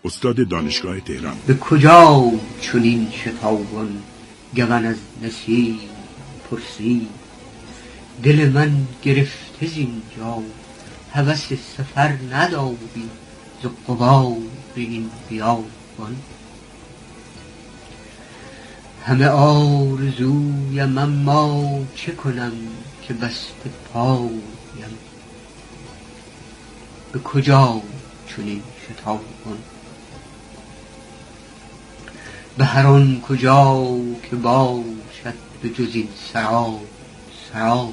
استاد دانشگاه تهران. به کجا چنین شتابان گون از نسیم پرسی، دل من گرفته زینجا هوس سفر نداری ز غبار این بیابان. همه آرزویم اما چه کنم که بسته پایم، به کجا چنین شتابان. به هر آن کجا که باشد به جز این سراب.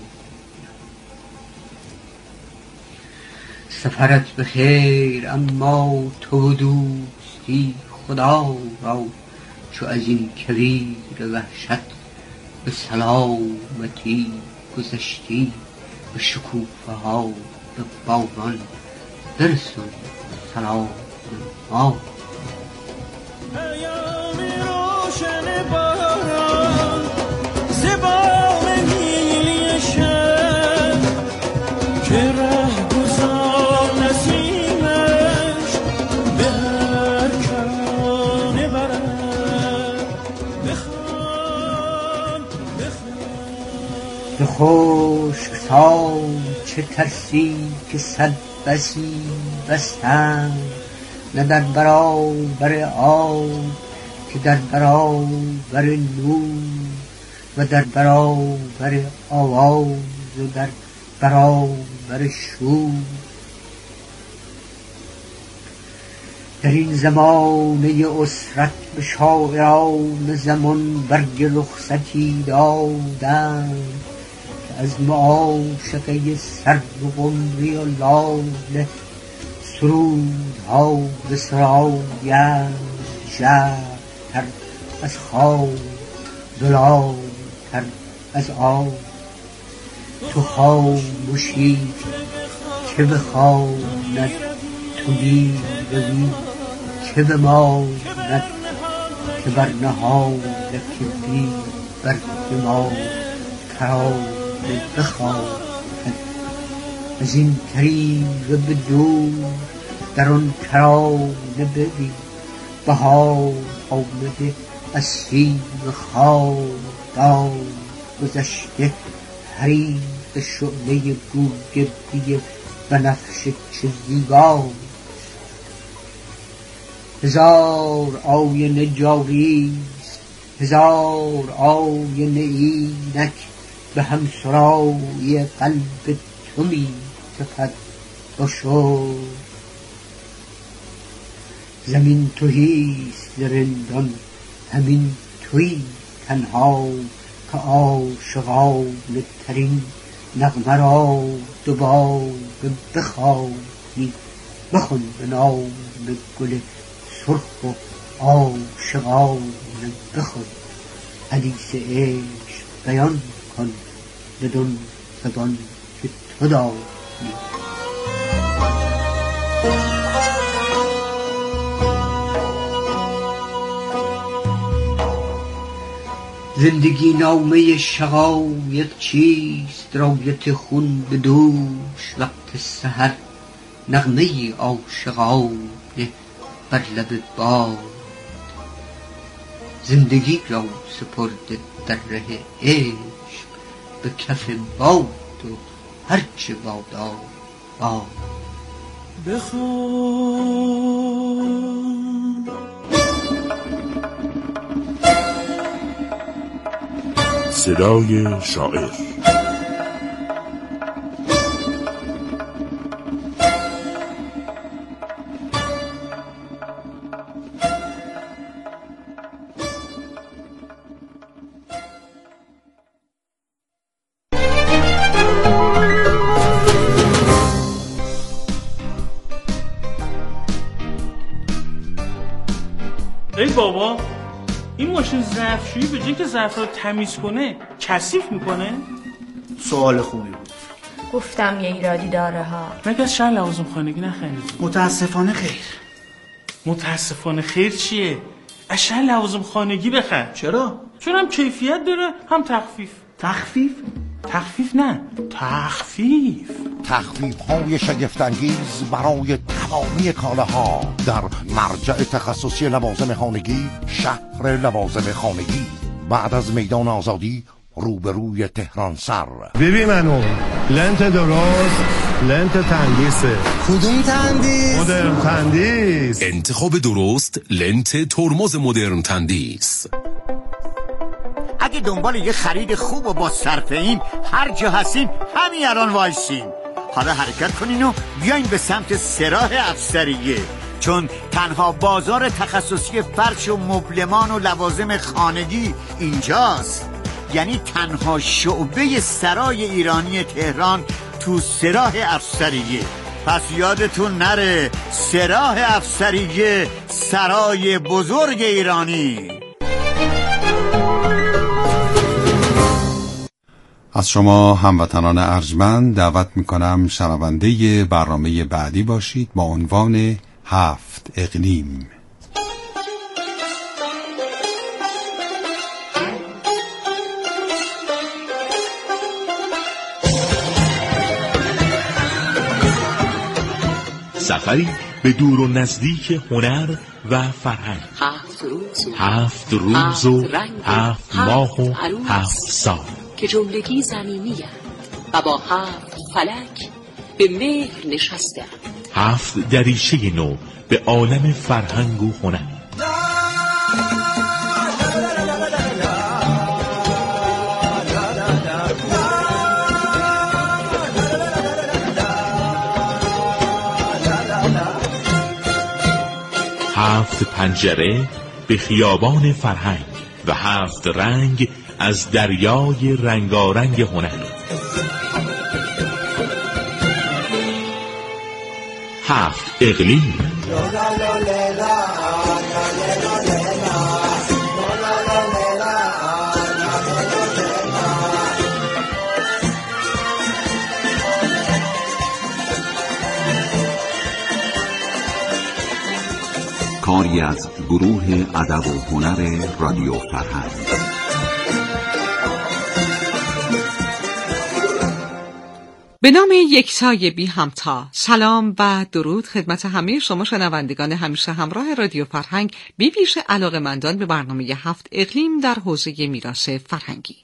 سفرت به خیر اما تو و دوستی خدا را، چو از این کویر وحشت به سلامتی گذشتی، به شکوفه ها به باغان برسون سلام ما. به خشک سال چه ترسی که صد بسی بستند، نه در برابر آب که در برابر نور، و در برابر آواز و در برابر شور. در این زمانه اسرت به شاعران زمان برگ رخصتی دادند، که از معاشقه سر و قمری و لاله سرودها بسرایند. ژرفتر از خواب زلالتر از آب، تو خاموشی که بخواند تو میروی، که بماند که برنهاد که بی بر ما کرانه بخواند. از این طریق به دور در آن کرانه ببین، بهار آمده از سیم خاردار گذشته، حریق شعله گوگردی بنفش چه زیبا. هزار آینه جاریست، هزار آینه اینک، به همسرای قلب تو می تپد باشو. زمین تهیست ز رندان، همین تویی تنها، که عاشقانه ترین نغمه را دوباره بخوانی. بخون به نام گل سرخ و عاشقانه بخون، حدیث عشق بیان کن بدون زبان که تو دانی. زندگی نامه شقایق چیست؟ رایت خون به دوش وقت سحر، نغمه عاشقانه بر لب باد. زندگی را سپرده در ره عشق به کف باد، و هرچه بادا باد. بخون صدای شاعر. ای بابا، این ماشین ظرفشویی به جای که ظرف رو تمیز کنه کثیف میکنه؟ سوال خوبی بود. گفتم یه ایرادی داره ها. مگه از شهر لوازم خانگی نخریدی؟ متاسفانه خیر. متاسفانه خیر چیه؟ از شهر لوازم خانگی بخر. چرا؟ چون هم کیفیت داره هم تخفیف. تخفیف؟ تخفیف نه، تخفیف. تخفیف های شگفت‌انگیز برای همه کالاها در مرجع تخصصی لوازم خانگی، شهر لوازم خانگی، بعد از میدان آزادی روبروی تهران سر. ببین منو لنت درست، لنت تندیسه. کدوم تندیس؟ مدرن تندیس. انتخاب درست لنت ترمز مدرن تندیس. اگه دنبال یه خرید خوب و با صرفه این هر جا هستین همین الان وایسین. حالا حرکت کنین و بیاین به سمت سراح افسریه، چون تنها بازار تخصصی فرش و مبلمان و لوازم خانگی اینجاست. یعنی تنها شعبه سرای ایرانی تهران تو سراح افسریه. پس یادتون نره، سراح افسریه، سرای بزرگ ایرانی. از شما هموطنان ارجمند دعوت میکنم شنونده برنامه بعدی باشید با عنوان 7 اقلیم. سفری به دور و نزدیک هنر و فرهنگ. 7 روز و 7 ماه و 7 سال که جملگی زمینی و با 7 فلک به مهر نشسته. 7 دریچه نو به عالم فرهنگ و هنر. هفت پنجره به خیابان فرهنگ و 7 رنگ از دریای رنگارنگ هنر. 7 اقلیم. کاری از گروه ادب و هنر رادیو فرهنگ. به نام یکتای بی همتا، سلام و درود خدمت همه شما شنوندگان همیشه همراه رادیو فرهنگ، بی ویژه علاقه‌مندان به برنامه 7 اقلیم در حوزه میراث فرهنگی.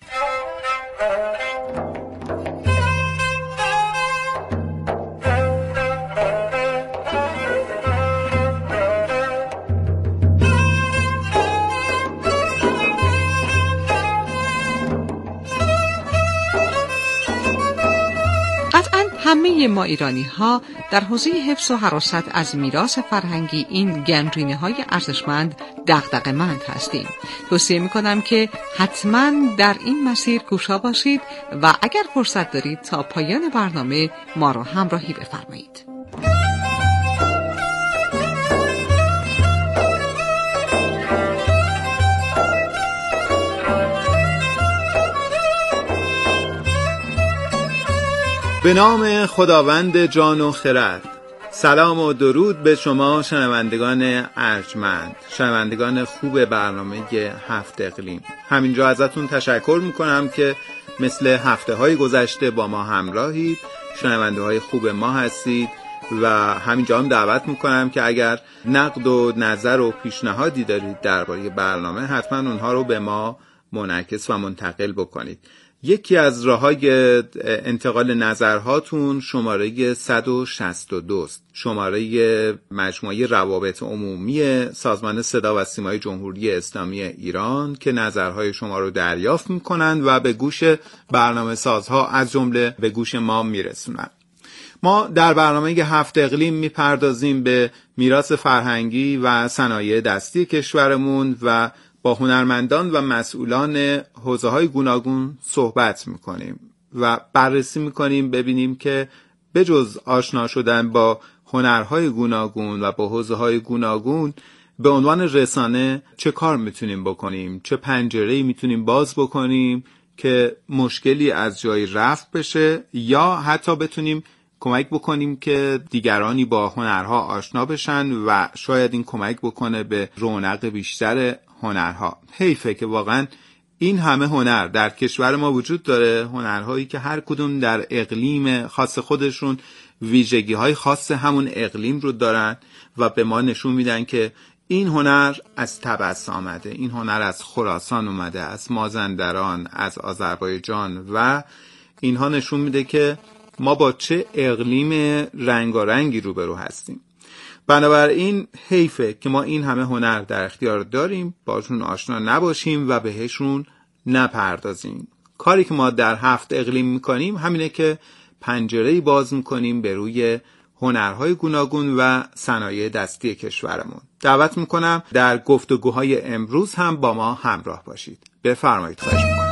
همه ما ایرانی ها در حوزه حفظ و حراست از میراث فرهنگی، این گنجینه های ارزشمند، دغدغه‌مند هستیم. توصیه میکنم که حتما در این مسیر گوشا باشید و اگر فرصت دارید تا پایان برنامه ما رو همراهی بفرمایید. به نام خداوند جان و خرد. سلام و درود به شما شنوندگان ارجمند، شنوندگان خوب برنامه 7 اقلیم. همینجا ازتون تشکر میکنم که مثل هفته‌های گذشته با ما همراهید، شنونده های خوب ما هستید و همینجا هم دعوت میکنم که اگر نقد و نظر و پیشنهادی دارید درباره برنامه، حتما اونها رو به ما منعکس و منتقل بکنید. یکی از راه‌های انتقال نظرهاتون شماره 162 است. شماره مجموعه روابط عمومی سازمان صدا و سیمای جمهوری اسلامی ایران که نظرهای شما رو دریافت می‌کنند و به گوش برنامه‌سازها از جمله به گوش ما میرسونن. ما در برنامه 7 اقلیم میپردازیم به میراث فرهنگی و صنایع دستی کشورمون و با هنرمندان و مسئولان حوزه‌های گوناگون صحبت می‌کنیم و بررسی می‌کنیم ببینیم که بجز آشنا شدن با هنرهای گوناگون و با حوزه‌های گوناگون، به عنوان رسانه چه کار می‌تونیم بکنیم، چه پنجره‌ای می‌تونیم باز بکنیم که مشکلی از جای رفع بشه یا حتی بتونیم کمک بکنیم که دیگرانی با هنرها آشنا بشن و شاید این کمک بکنه به رونق بیشتر هنرها. حیفه که واقعا این همه هنر در کشور ما وجود داره، هنرهایی که هر کدوم در اقلیم خاص خودشون ویژگی‌های خاص همون اقلیم رو دارن و به ما نشون میدن که این هنر از طبس آمده، این هنر از خراسان اومده، از مازندران، از آذربایجان و اینها نشون میده که ما با چه اقلیم رنگارنگی روبرو هستیم. بنابراین حیفه که ما این همه هنر در اختیار داریم باشون آشنا نباشیم و بهشون نپردازیم. کاری که ما در 7 اقلیم میکنیم همینه که پنجره‌ای باز میکنیم به روی هنرهای گوناگون و صنایع دستی کشورمون. دعوت میکنم در گفتگوهای امروز هم با ما همراه باشید. بفرمایید، خواهش میکنم.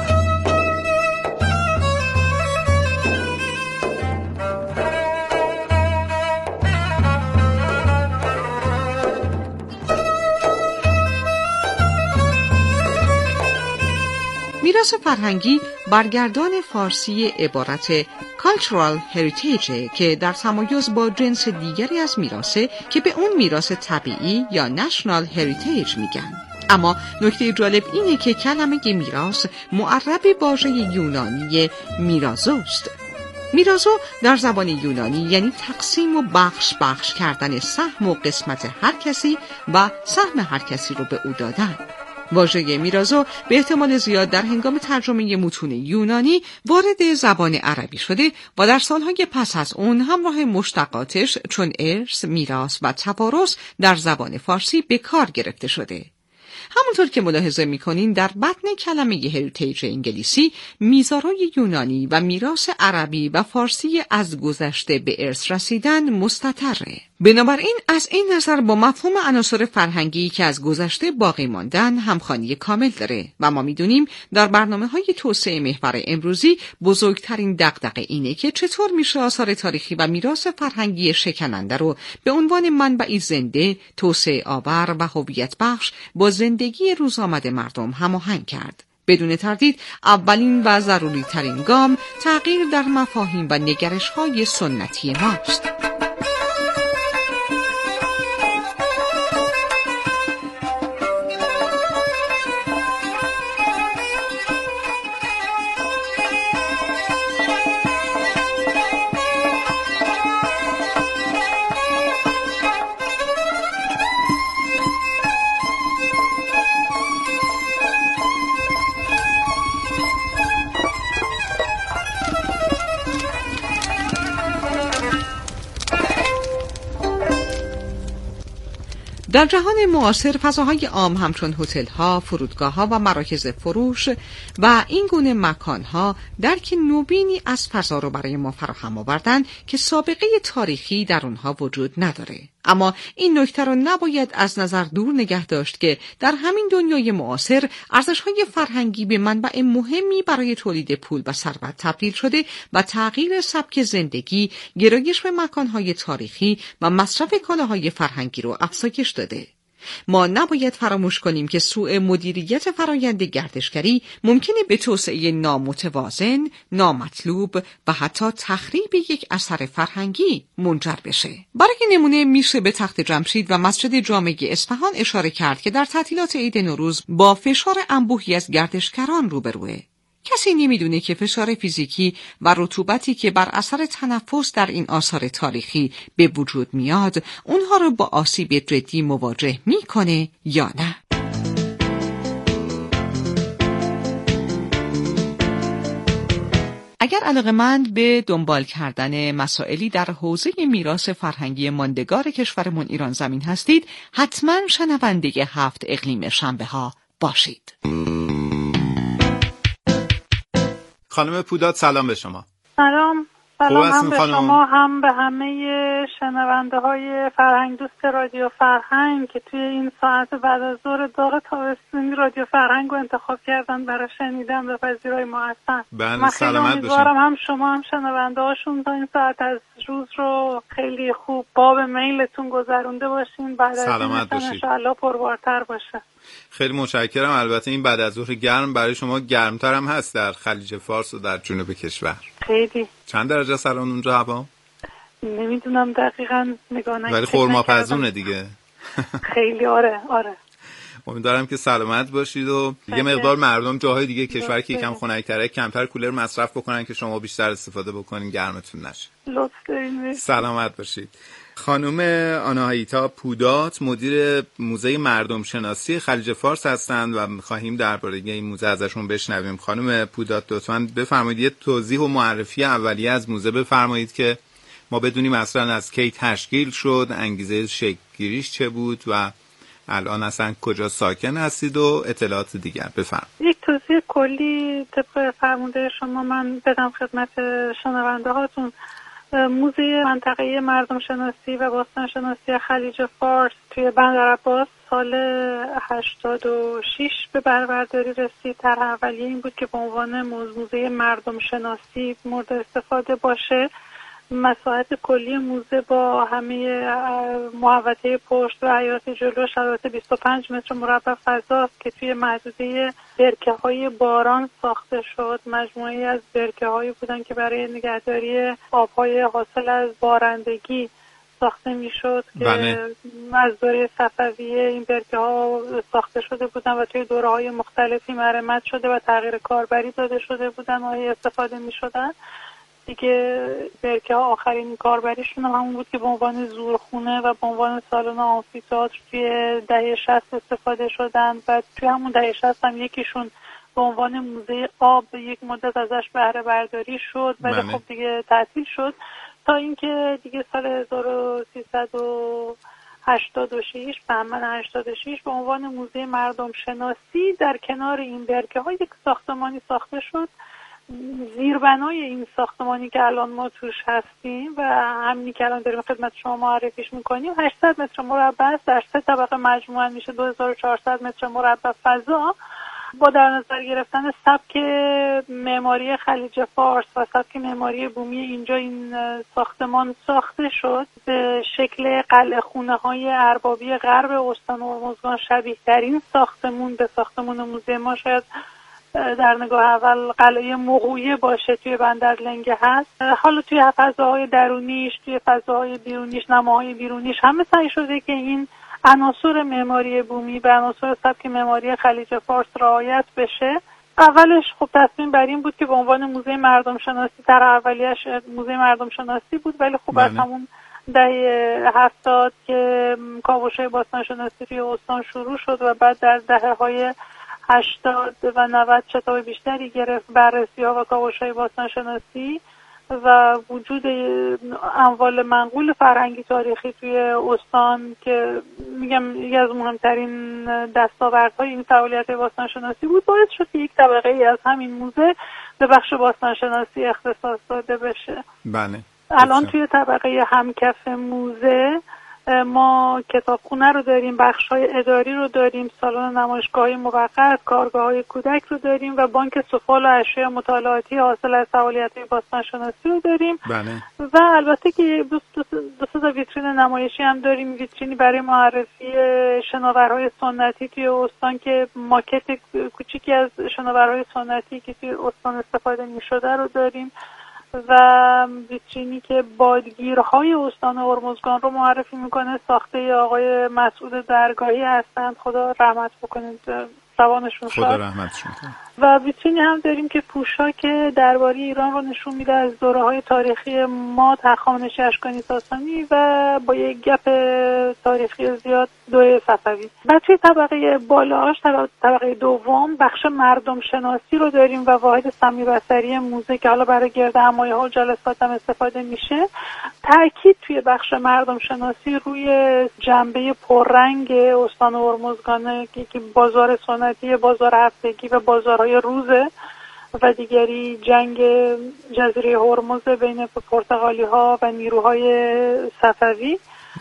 میراث فرهنگی برگردان فارسی عبارت cultural heritage که در تمایز با جنس دیگری از میراثه که به اون میراث طبیعی یا national heritage میگن. اما نکته جالب اینه که کلمه میراث معرب واژه یونانی میرازوست. میرازو در زبان یونانی یعنی تقسیم و بخش کردن سهم و قسمت هر کسی و سهم هر کسی رو به او دادن. واژه میرازو به احتمال زیاد در هنگام ترجمه متون یونانی وارد زبان عربی شده و در سالهای پس از اون همراه مشتقاتش چون ارث، میراث و توارث در زبان فارسی به کار گرفته شده. همونطور که ملاحظه می‌کنین در بطن کلمه هریتیج انگلیسی میزارای یونانی و میراث عربی و فارسی از گذشته به ارث رسیدن مستتره. بنابراین از این نظر با مفهوم عناصر فرهنگی که از گذشته باقی ماندن همخوانی کامل داره و ما میدونیم در برنامه‌های توسعه محور امروزی بزرگترین دغدغه اینه که چطور میشه آثار تاریخی و میراث فرهنگی شکننده رو به عنوان منبعی زنده، توسعه آور و هویت بخش با زندگی روزآمد مردم هماهنگ کرد. بدون تردید اولین و ضروری ترین گام تغییر در مفاهیم و نگرش‌های سنتی ماست. در جهان معاصر فضاهای عام همچون هتل‌ها، فرودگاه‌ها و مراکز فروش و این گونه مکان‌ها درک نوینی از فضا رو برای ما فراهم آوردن که سابقه تاریخی در اونها وجود نداره. اما این نکته رو نباید از نظر دور نگه داشت که در همین دنیای معاصر ارزش‌های فرهنگی به منبع مهمی برای تولید پول و ثروت تبدیل شده و تغییر سبک زندگی، گرایش به مکان‌های تاریخی و مصرف کالاهای فرهنگی رو افزایش داده. ما نباید فراموش کنیم که سوء مدیریت فرآیند گردشگری ممکنه به توسعه نامتوازن، نامطلوب و حتی تخریب یک اثر فرهنگی منجر بشه. برای نمونه میشه به تخت جمشید و مسجد جامع اصفهان اشاره کرد که در تعطیلات عید نوروز با فشار انبوهی از گردشگران روبروه. کسی نمیدونه که فشار فیزیکی و رطوبتی که بر اثر تنفس در این آثار تاریخی به وجود میاد اونها رو با آسیب جدی مواجه میکنه یا نه. اگر علاقه‌مند به دنبال کردن مسائلی در حوزه میراث فرهنگی ماندگار کشورمون ایران زمین هستید، حتما شنونده 7 اقلیم شنبه ها باشید. خانم پوداد سلام به شما. سلام هم به شما هم به همه شنونده های فرهنگ دوست رادیو فرهنگ که توی این ساعت بعد از ظهر داغ تابستونی رادیو فرهنگ رو انتخاب کردن برای شنیدن به پذیرای ما هستن. من خیلی امیدوارم هم شما هم شنونده هاشون تا این ساعت از روز رو خیلی خوب باب میلتون گذرونده باشین، بعد از این انشاءالله پربارتر باشه. خیلی متشکرم. البته این بعد از ظهر گرم برای شما گرمتر هم هست در خلیج فارس و در جنوب کشور. خیلی. چند درجه است الان اونجا هوا؟ نمیدونم دقیقاً نگاه نکردم. ولی خرماپزونه دیگه. خیلی آره. امیدوارم که سلامت باشید و یه مقدار مردم جاهای دیگه کشور که یکم خنک‌تره کمتر کولر مصرف بکنن که شما بیشتر استفاده بکنین، گرمتون نشه. لطف دارین. سلامت باشید. خانم آناهیتا پودات مدیر موزه مردم شناسی خلیج فارس هستند و می‌خواهیم درباره این موزه ازشون بشنویم. خانم پودات لطفاً بفرمایید یه توضیح و معرفی اولیه از موزه بفرمایید که ما بدونیم اصلا از کی تشکیل شد، انگیزه شکل‌گیریش چه بود و الان اصلا کجا ساکن هستید و اطلاعات دیگر. بفرمایید. یک توضیح کلی طبق فرموده شما من بدم خدمت شنونده هاتون. موزه منطقه مردم شناسی و باستان شناسی خلیج فارس توی بندرعباس سال 86 به برورداری رسید. طرح اولیه این بود که به عنوان موزه مردم شناسی مورد استفاده باشه. مساحت کلی موزه با همه محوطه پشت و حیاط جلو شرایط 25 متر مربع فضاست که توی محدوده برکه‌های باران ساخته شد. مجموعه‌ای از برکه‌هایی بودن که برای نگهداری آب‌های حاصل از بارندگی ساخته میشد که از دوره صفویه این برکه‌ها ساخته شده بودن و توی دوره‌های مختلفی مرمت شده و تغییر کاربری داده شده بودن و استفاده می‌شدن. دیگه برکه ها آخرین کاربریشون همون بود که به عنوان زورخونه و به عنوان سالن آمفی‌تئاتر توی دهه 60 استفاده شدن و توی همون دهه 60 هم یکیشون به عنوان موزه آب یک مدت ازش بهره برداری شد ولی خب دیگه تعطیل شد تا اینکه دیگه سال 1386 بهمن 86 به عنوان موزه مردم شناسی در کنار این برکه ها یک ساختمانی ساخته شد. زیربنای این ساختمانی که الان ما توش هستیم و همینی که الان داریم خدمت شما معرفیش میکنیم 800 متر مربع است. در 3 طبقه مجموعاً میشه 2400 متر مربع فضا. با در نظر گرفتن سبک معماری خلیج فارس و سبک معماری بومی اینجا این ساختمان ساخته شد. به شکل قلعه خونه های اربابی غرب استان هرمزگان شبیه ترین ساختمون به ساختمون موزه ما شاید در نگاه اول قلعه مغویه باشه توی بندر لنگه هست. حالا توی فضاهای درونیش، توی فضاهای بیرونیش، نماهای بیرونیش همه سعی شده که این عناصر معماری بومی و عناصر سبک معماری خلیج فارس رعایت بشه. اولش خب تصمیم بر این بود که به عنوان موزه مردم شناسی در اولیش موزه مردم شناسی بود ولی خب از همون دهه 70 که کاوش‌های باستان شناسی توی استان شروع شد و بعد در دهه‌های 80 و 90 شتاب بیشتری گرفت بررسی‌ها و کاوش‌های باستان شناسی و وجود اموال منقول فرهنگی تاریخی توی استان که میگم یکی از مهمترین دستاوردهای این فعالیت باستان شناسی بود باعث شد که یک طبقه ای از همین موزه به بخش باستان شناسی اختصاص داده بشه. بله. الان توی طبقه همکف موزه ما کتابخونه رو داریم، بخش‌های اداری رو داریم، سالن نمایشگاه‌های موقت، کارگاه‌های کودک رو داریم و بانک سفال و اشیاء مطالعاتی حاصل از فعالیت‌های باستان شناسی رو داریم. بله. و البته که دو تا ویترین نمایشی هم داریم، ویترینی برای معرفی شناورهای سنتی توی استان که ماکت کوچیکی از شناورهای سنتی که توی استان استفاده می‌شده رو داریم و ویترینی که بادگیرهای استان هرمزگان رو معرفی میکنه، ساخته آقای مسعود درگاهی هستند، خدا رحمت بکنید روانشون شد. خدا رحمتشون کنه. و ویترینی هم داریم که پوشاک درباری ایران رو نشون میده از دوره‌های تاریخی ما، هخامنشی، اشکانی، ساسانی و با یک گپ تاریخی زیاد دوره صفوی. و توی طبقه بالاش طبقه دوم بخش مردم شناسی رو داریم و واحد سمی بصری موزه که حالا برای گردهمایی‌ها و جلسات هم استفاده میشه. تأکید توی بخش مردم شناسی روی جنبه پررنگ استان هرمزگان که بازار سنتی، بازار هفتگی و بازارهای روزه و دیگری جنگ جزیره هرمز بین پرتغالی‌ها و نیروهای صفوی.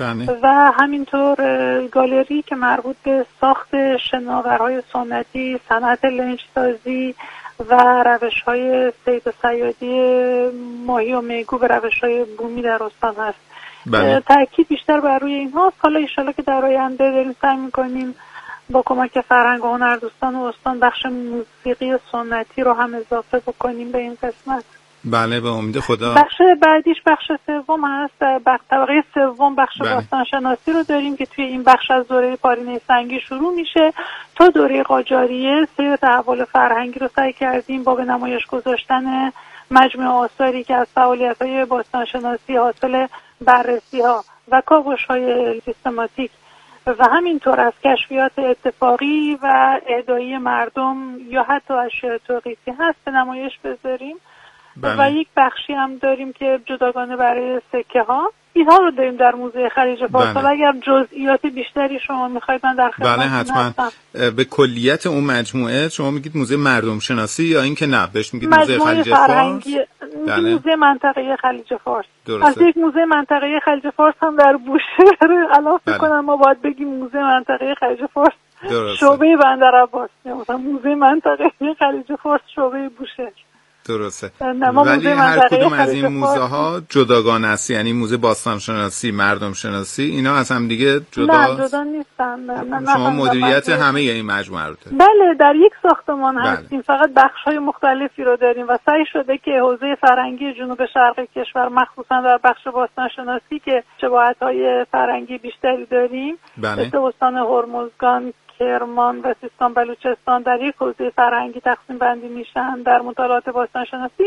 و همینطور گالری که مربوط به ساخت شناورهای سنتی، صنعت لنجسازی و روش‌های صید و صیادی ماهی و میگو به روش‌های بومی در استان هست. تأکید بیشتر بر روی اینها. حالا ان شاءالله که در آینده داریم سعی می‌کنیم با کمک فرهنگ و هنر دوستان و استان بخش موسیقی سنتی رو هم اضافه بکنیم به این قسمت. بله به امید خدا. بخش بعدیش بخش سوم هست. طبقه سوم بخش باستانشناسی رو داریم که توی این بخش از دوره پارینه سنگی شروع میشه تا دوره قاجاریه. سیر تحول فرهنگی رو سعی کردیم با به نمایش گذاشتن مجموعه آثاری که از فعالیت‌های باستانشناسی حاصل بررسی‌ها و کاوش‌های سیستماتیک و همینطور از کشفیات اتفاقی و اهدایی مردم یا حتی اشیاء توقیفی هست به نمایش بذاریم. و یک بخشی هم داریم که جداگانه برای سکه ها. اینها رو داریم در موزه خلیج فارس. اگر جزئیات بیشتری شما میخواید من در خدمتتون هستم. به کلیت اون مجموعه شما میگید موزه مردم شناسی یا اینکه نه بهش میگید موزه خلیج فارس؟ موزه منطقه خلیج فارس. از یک موزه منطقه خلیج فارس هم در بوشهر علاوه کنم ما باید بگیم موزه منطقه خلیج فارس شعبه بندرعباس، مثلا موزه منطقه خلیج فارس شعبه بوشهر. درسته. ولی هر کدوم از این موزه ها جداگانه است، یعنی موزه باستانشناسی، مردم شناسی، اینا از هم دیگه جدا نیستن. شما مدیریت همه این مجموعه رو دارید؟ بله، در یک ساختمان هستیم، فقط بخش‌های مختلفی رو داریم و سعی شده که حوزه فرهنگی جنوب شرقی کشور مخصوصا در بخش باستانشناسی که شباهت‌های فرهنگی بیشتری داریم، مثل استان هرمزگان، کرمان و سیستان بلوچستان در یک حوزه فرهنگی تقسیم بندی میشن در مطالعات باستانشناسی.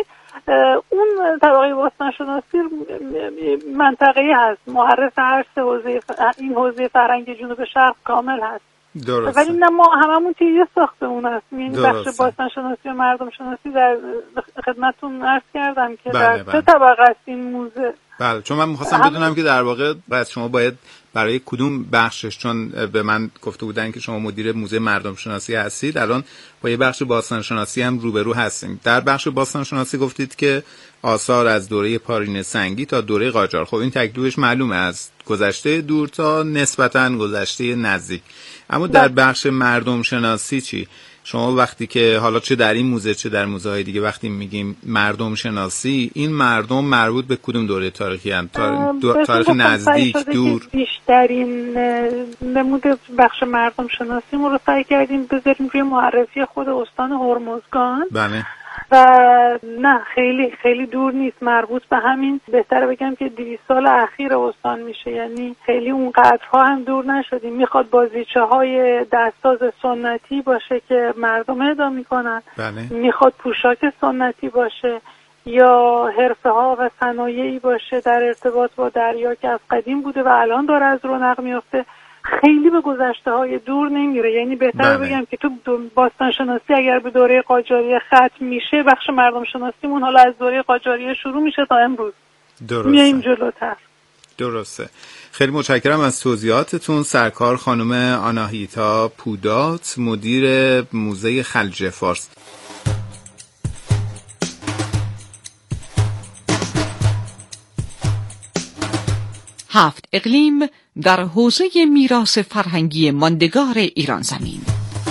اون طبقه باستانشناسی منطقه‌ای هست، معرف هر سه حوزه این حوزه فرهنگی جنوب شرق کامل هست. درسته. ولی نه ما هممون توی یه ساختمون هستیم، یعنی بخش باستانشناسی و مردم شناسی در خدمتتون عرض کردم که در سه طبقه است این موزه. بله، چون من می‌خواستم بدونم که در واقع بعد شما باید برای کدوم بخشش، چون به من گفته بودن که شما مدیر موزه مردم شناسی هستید، الان با یه بخش باستان شناسی هم روبرو هستیم. در بخش باستان شناسی گفتید که آثار از دوره پارینه سنگی تا دوره قاجار. خب این تکلیفش معلومه از گذشته دور تا نسبتاً گذشته نزدیک. اما در بخش مردم شناسی چی؟ شما وقتی که حالا چه در این موزه چه در موزه‌های دیگه وقتی میگیم مردم شناسی، این مردم مربوط به کدوم دوره تاریخی هستند؟ تاریخ نزدیک، دور؟ بیشترین نمود بخش مردم شناسی ما رو سعی کردیم بذاریم روی معرفی خود استان هرمزگان. بله. و نه خیلی خیلی دور نیست، مربوط به همین بهتره بگم که 200 سال اخیر استان میشه، یعنی خیلی اونقدرها هم دور نشدیم. میخواد بازیچه های دستساز سنتی باشه که مردم ادا میکنن، میخواد پوشاک سنتی باشه یا حرفه ها و صنایعی باشه در ارتباط با دریا که از قدیم بوده و الان داره از رونق میفته. خیلی به گذشته های دور نمیره، یعنی بهتر بگم که تو باستان شناسی اگر به دوره قاجاریه ختم میشه، بخش مردم شناسیمون حالا از دوره قاجاریه شروع میشه تا امروز. درسته. میایم جلوتر. درسته. خیلی متشکرم از توضیحاتتون. سرکار خانم آناهیتا پودات، مدیر موزه خلیج فارس. هفت اقلیم در حوزه میراث فرهنگی ماندگار ایران زمین.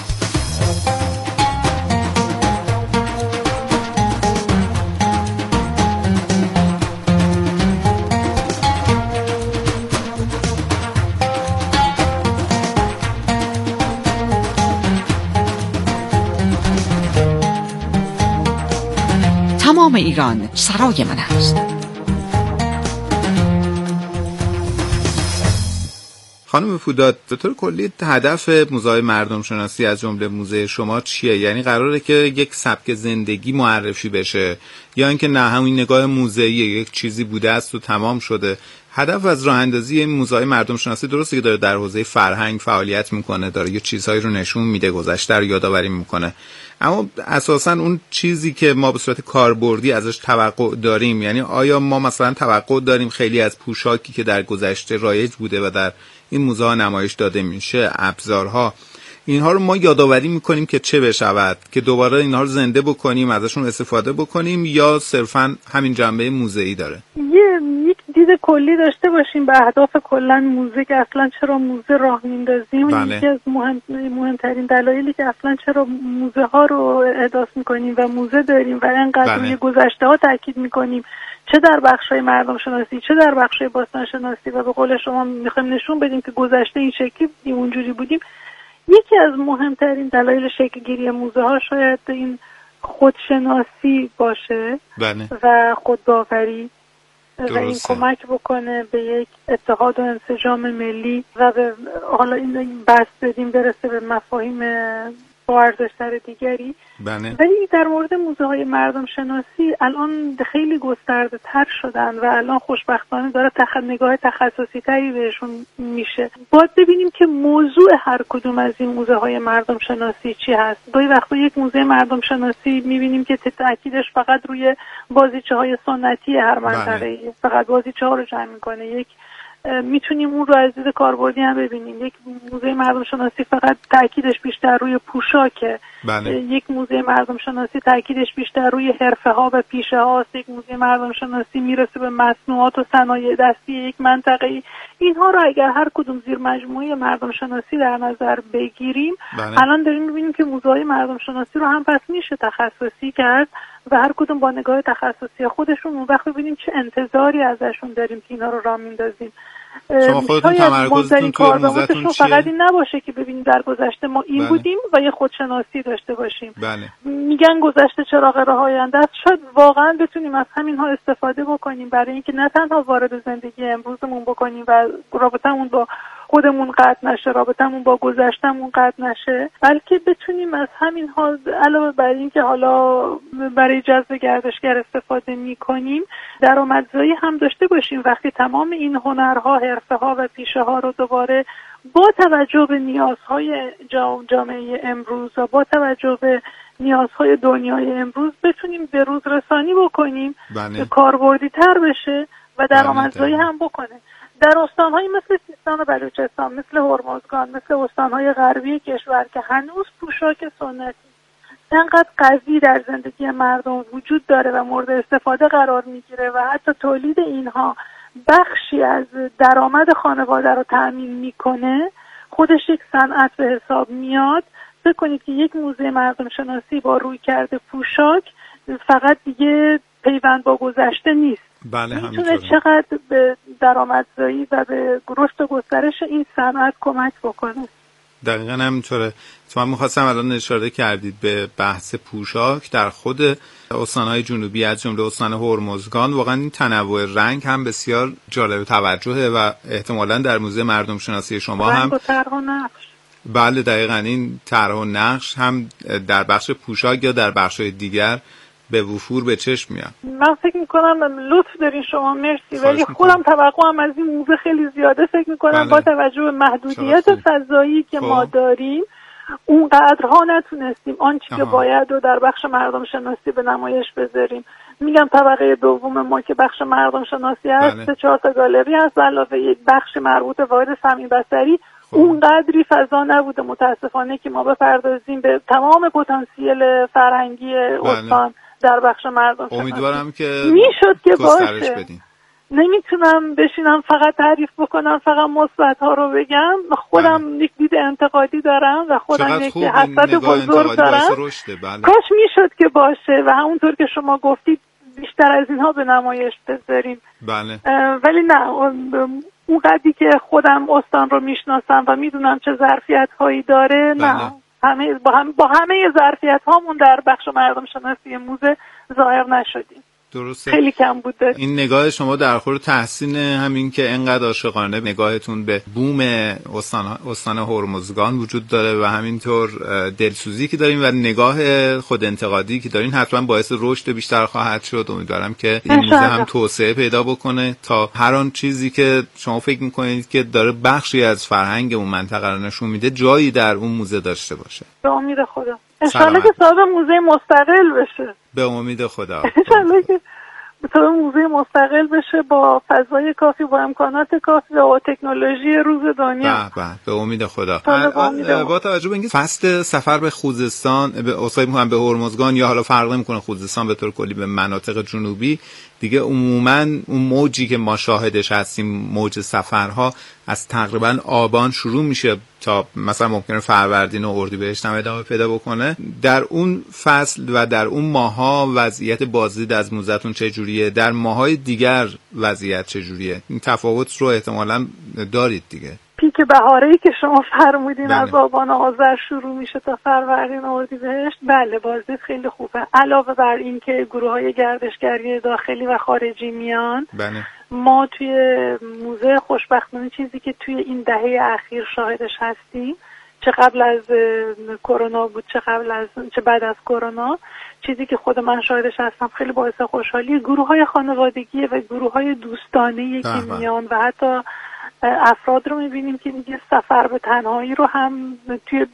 تمام ایران سرای من است. خانم پودات، به طور کلی هدف موزه مردم شناسی از جمله موزه شما چیه؟ یعنی قراره که یک سبک زندگی معرفی بشه یا اینکه نه همین نگاه موزه‌ای یک چیزی بوده است و تمام شده؟ هدف از راه اندازی این موزه مردم شناسی درسته که داره در حوزه فرهنگ فعالیت میکنه، داره یه چیزهایی رو نشون میده، گذشته رو یادآوری میکنه، اما اساساً اون چیزی که ما به صورت کاربردی ازش توقع داریم، یعنی آیا ما مثلا توقع داریم خیلی از پوشاکی که در گذشته رایج بوده و در این موزه ها نمایش داده میشه، ابزارها، اینها رو ما یادآوری میکنیم که چه بشود، که دوباره اینها رو زنده بکنیم، ازشون استفاده بکنیم، یا صرفاً همین جنبه موزه‌ای داره؟ یک دید کلی داشته باشیم به اهداف کلا موزه، که اصلا چرا موزه راه میندازیم. یکی از مهمترین دلایلی که اصلا چرا موزه ها رو احداث میکنیم و موزه داریم و انقدر روی گذشته ها تاکید میکنیم، چه در بخش‌های مردم شناسی چه در بخش‌های باستان شناسی، و به قول شما میخوایم نشون بدیم که گذشته این شکلی بودیم، اونجوری بودیم. یکی از مهمترین دلایل شکل گیری موزه ها شاید این خودشناسی باشه بله. و خودباوری درسته. و این کمک بکنه به یک اتحاد و انسجام ملی و به حالا این بحث بدیم برسه به مفاهیم با ارزش‌تر دیگری. بله. ولی در مورد موزه های مردم شناسی الان خیلی گسترده تر شدن و الان خوشبختانه داره نگاه تخصصی تری بهشون میشه. باید ببینیم که موضوع هر کدوم از این موزه های مردم شناسی چی هست. گاهی وقتا یک موزه مردم شناسی میبینیم که تاکیدش فقط روی بازیچه های سنتی هر منطقه‌ای، فقط بازیچه ها رو جمع میکنه. میتونیم اون رو از دید کاربردی هم ببینیم. یک موزه مردم شناسی فقط تاکیدش بیشتر روی پوشاکه. بله. یک موزه مردم شناسی تاکیدش بیشتر روی حرفه ها و پیشه هاست. یک موزه مردم شناسی میرسه به مصنوعات و صنایع دستی یک منطقه. اینها رو اگر هر کدوم زیر مجموعه مردم شناسی در نظر بگیریم، بله. الان داریم میبینیم که موزه های مردم شناسی رو هم پس میشه تخصصی کرد و هر کدوم با نگاه تخصصی خودشون اون وقت ببینیم چه انتظاری ازشون داریم که اینا رو راه میندازیم. شما خودتون تمرکزتون توی موزه‌تون چیه؟ فقط این نباشه که ببینیم در گذشته ما این بودیم و یه خودشناسی داشته باشیم. بله. میگن گذشته چراغ راه آینده است. شاید واقعا بتونیم از همینها استفاده بکنیم برای اینکه نه تنها وارد زندگی امروزمون بکنیم و رابطمون با خودمون قطع نشه، رابطمون با گذشتمون قطع نشه، بلکه بتونیم از همین ها علاوه بر این که حالا برای جذب گردشگر استفاده میکنیم، درآمدزایی هم داشته باشیم وقتی تمام این هنرها، حرفه ها و پیشه ها رو دوباره با توجه به نیازهای جامعه امروز و با توجه به نیازهای دنیای امروز بتونیم به روز رسانی بکنیم، کاربردی تر بشه و درآمدزایی هم بکنه. در استان‌هایی مثل سیستان و بلوچستان، مثل هرمزگان، مثل استان‌های غربی کشور که هنوز پوشاک سنتی انقدر قوی در زندگی مردم وجود داره و مورد استفاده قرار میگیره و حتی تولید اینها بخشی از درآمد خانواده رو تأمین میکنه، خودش یک صنعت به حساب میاد. فکر کنید که یک موزه مردم شناسی با رویکرد پوشاک فقط دیگه پیوند با گذشته نیست. بله، میتونه چقدر به درآمدزایی و به رشد و گسترش این صنعت کمک بکنه. دقیقاً همینطوره. من می‌خواستم الان اشاره کردید به بحث پوشاک در خود استان‌های جنوبی از جمله استان هرمزگان. واقعا این تنوع رنگ هم بسیار جالب توجهه و احتمالاً در موزه مردم شناسی شما هم طرح و نقش. بله دقیقاً این طرح و نقش هم در بخش پوشاک یا در بخش‌های دیگر به وفور به چشم میاد. من فکر میکنم لطف دارین شما، مرسی، ولی خودم توقعم از این موزه خیلی زیاده. فکر میکنم با توجه به محدودیت فضایی که ما داریم اونقدرها نتونستیم آنچه که باید رو در بخش مردم شناسی به نمایش بذاریم. میگم طبقه دوم ما که بخش مردم شناسی هست 4 تا گالری هست علاوه یک بخش مربوط به واحد سمعی بصری. اونقدری فضا نبوده متاسفانه که ما بپردازیم به تمام پتانسیل فرهنگی استان در بخش مردم شناسی. امیدوارم که میشد که باشه. نمیتونم بشینم فقط تعریف بکنم، فقط مثبت ها رو بگم. خودم یک دید انتقادی دارم و خودم یک حسرت بزرگ دارم. کاش میشد که باشه و همونطور که شما گفتید بیشتر از اینها به نمایش بذاریم. بله. ولی نه، اون قدری که خودم استان رو میشناسم و میدونم چه ظرفیت هایی داره، نه با همه ظرفیت هامون در بخش مردم شناسی موزه ظاهر نشدیم. درسته. خیلی کم بود. این نگاه شما در خور تحسین همین که انقدر عاشقانه نگاهتون به بوم استان هرمزگان وجود داره و همینطور دلسوزی که دارین و نگاه خود انتقادی که دارین حتما باعث رشد بیشتر خواهد شد. امیدوارم که این موزه هم توسعه پیدا بکنه تا هر آن چیزی که شما فکر میکنید که داره بخشی از فرهنگ اون منطقه رو نشون میده جایی در اون موزه داشته باشه. به امید خدا. انشالله که صاحب موزه مستقل بشه. به امید خدا. انشالله که صاحب موزه مستقل بشه با فضای کافی، با امکانات کافی و با تکنولوژی روز دنیا. به امید خدا. با توجه به اینکه فصل سفر به خوزستان، به اصطلاح میگم به هرمزگان یا حالا فرق نمیکنه خوزستان به طور کلی به مناطق جنوبی دیگه، عموما اون موجی که ما شاهدش هستیم، موج سفرها از تقریبا آبان شروع میشه تا مثلا ممکنه فروردین و اردیبهشت هم ادامه پیدا بکنه. در اون فصل و در اون ماها وضعیت بازدید از موزه‌تون چجوریه؟ در ماهای دیگر وضعیت چجوریه؟ این تفاوت رو احتمالاً دارید دیگه. پیک که بهاره‌ای که شما فرمودین از آبان آذر شروع میشه تا فروردین اردیبهشت، بله بازدید خیلی خوبه. علاوه بر این که گروه‌های گردشگری داخلی و خارجی میان، ما توی موزه خوشبختانه چیزی که توی این دهه اخیر شاهدش هستیم، چه قبل از کرونا بود چه بعد از کرونا، چیزی که خود من شاهدش هستم خیلی باعث خوشحالی، گروه‌های خانوادگی و گروه‌های دوستانه‌ای که میان و حتی افراد رو میبینیم که دیگه سفر به تنهایی رو هم توی